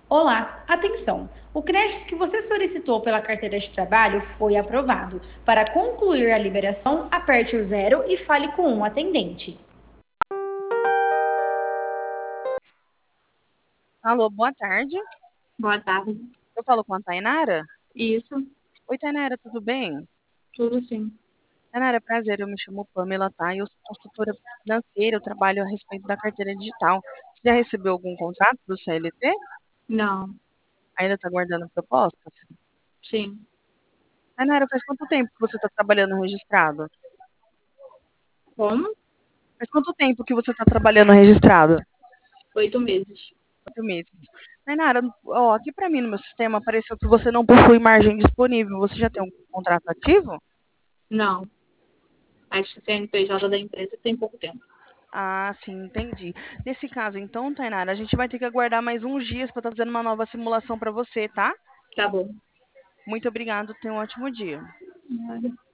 Olá, atenção! O crédito que você solicitou pela carteira de trabalho foi aprovado. Para concluir a liberação, aperte o zero e fale com um atendente. Alô, boa tarde. Boa tarde. Eu falo com a Tainara? Isso, Oi, Tainara, tudo bem? tudo sim. Tainara, prazer, eu me chamo Pamela, tá? Eu sou consultora financeira, eu trabalho a respeito da carteira digital. Você já recebeu algum contrato do CLT? Não, Ainda está aguardando propostas? sim. Tainara, faz quanto tempo que você está trabalhando registrado? Como? Faz quanto tempo que você está trabalhando registrado? 8 meses. 4 meses. Tainara, ó, aqui para mim no meu sistema apareceu que você não possui margem disponível. Você já tem um contrato ativo? Não, acho que CNPJ da empresa tem pouco tempo. Ah, sim, entendi. Nesse caso, então, Tainara, a gente vai ter que aguardar mais uns dias para estar fazendo uma nova simulação para você, tá? Tá bom. Muito obrigado, tenha um ótimo dia. Nada.